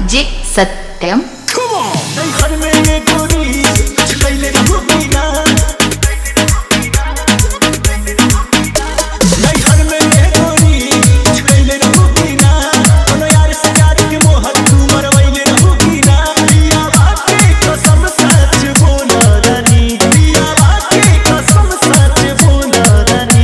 जे सत्यम। घर में ये गोरी पहले रुकी ना, घर में ये गोरी पहले रुकी ना, कोनो यार से यार के मोहर तू मरवैले रुकी ना। पिया बाके कसम सच बोला रानी, पिया बाके कसम सच बोला रानी।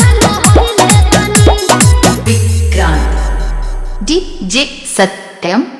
जे सत्यम।